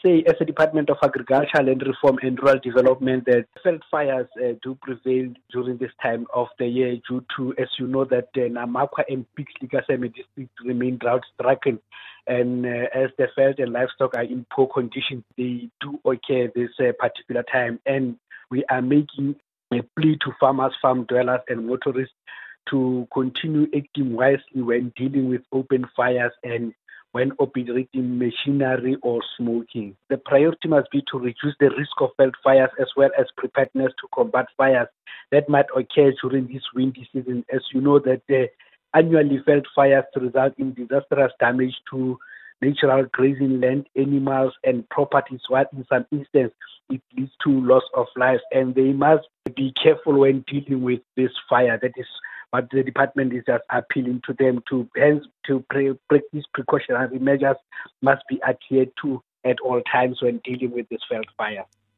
say, as a Department of Agriculture, Land Reform and Rural Development, that veld fires do prevail during this time of the year due to, as you know, that Namakwa and Pixley-Kaseme district remain drought-stricken. And as the veld and livestock are in poor condition, they do occur this particular time. And we are making a plea to farmers, farm dwellers, and motorists to continue acting wisely when dealing with open fires and when operating machinery or smoking. The priority must be to reduce the risk of veld fires as well as preparedness to combat fires that might occur during this windy season. As you know, that annually veld fires result in disastrous damage to natural grazing land, animals, and properties, while in some instances it leads to loss of lives. And they must be careful when dealing with this fire. That is what the department is just appealing to them to practice precautionary measures must be adhered to at all times when dealing with this veld fire.